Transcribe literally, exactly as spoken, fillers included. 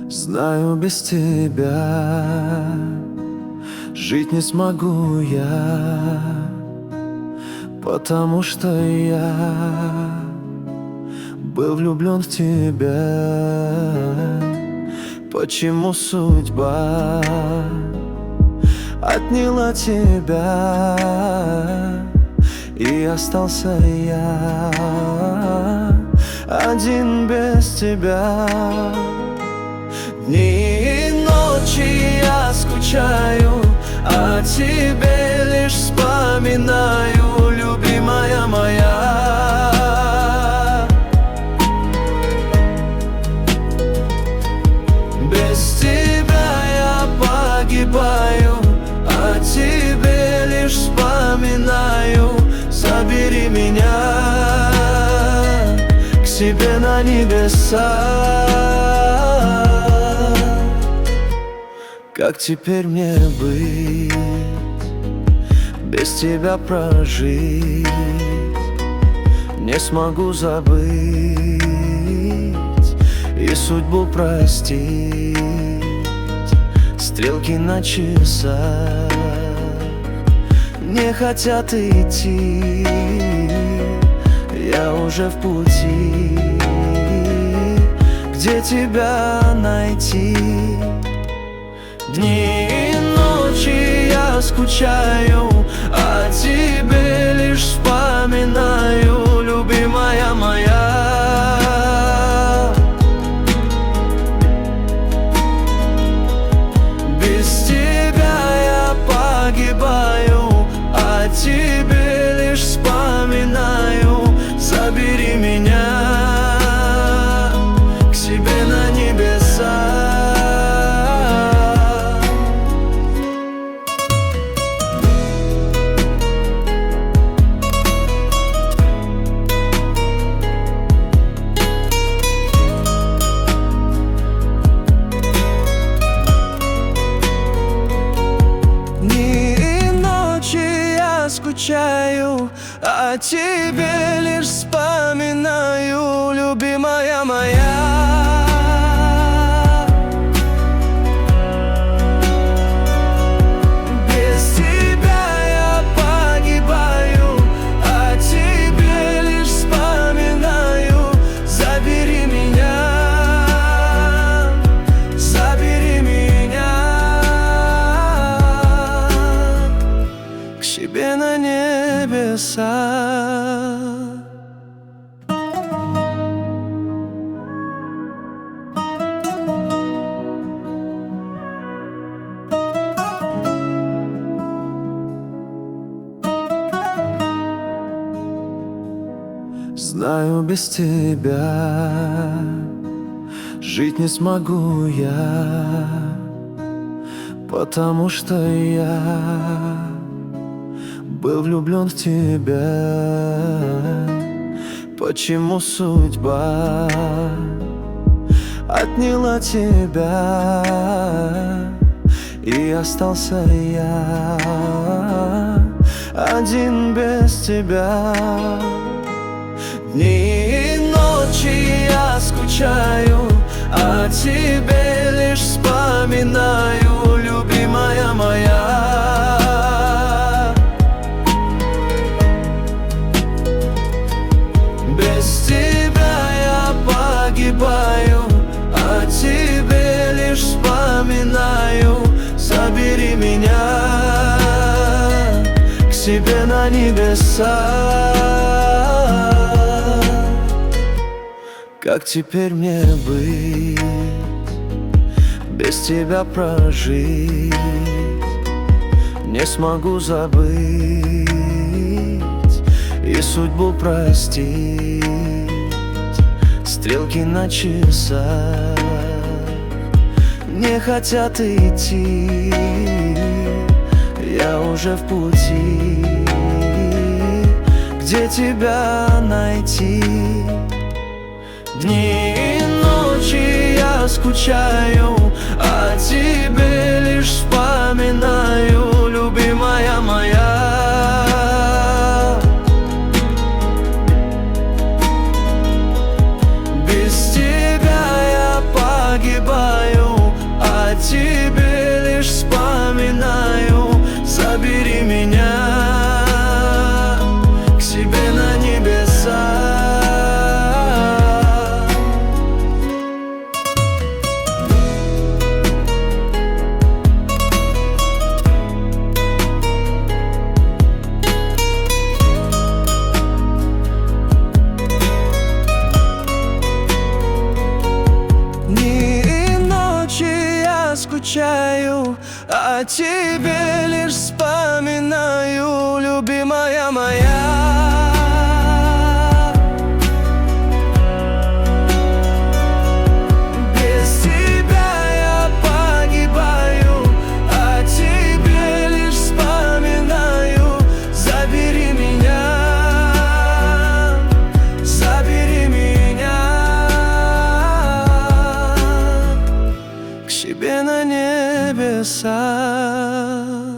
Знаю, без тебя жить не смогу я, потому что я был влюблен в тебя. Почему судьба отняла тебя, и остался я один без тебя? Дни и ночи я скучаю, о тебе лишь вспоминаю, любимая моя. Без тебя я погибаю, о тебе лишь вспоминаю. Забери меня к себе на небеса. Как теперь мне быть, без тебя прожить? Не смогу забыть и судьбу простить. Стрелки на часах не хотят идти, я уже в пути. Где тебя найти? Дни и ночи я скучаю, о тебе лишь вспоминаю, любимая моя. Без тебя я погибаю, о тебе лишь вспоминаю. Забери меня к себе на небеса. Скучаю, о тебе лишь вспоминаю, любимая моя. Без тебя я погибаю, о тебе лишь вспоминаю. Забери меня, забери меня к себе на небеса. Знаю, без тебя жить не смогу я, потому что я был влюблен в тебя. Почему судьба отняла тебя, и остался я один без тебя? Дни и ночи я скучаю, о тебе лишь вспоминаю, любимая моя. Без тебя я погибаю, о тебе лишь вспоминаю. Забери меня к себе на небеса. Как теперь мне быть, без тебя прожить? Не смогу забыть и судьбу простить. Стрелки на часах не хотят идти, я уже в пути. Где тебя найти? Дни и ночи я скучаю, о тебе лишь вспоминаю, любимая моя. Без тебя я погибаю, скучаю, о тебе лишь вспоминаю, любимая моя. Без тебя я погибаю, о тебе лишь вспоминаю. Забери меня, забери меня к себе на небеса.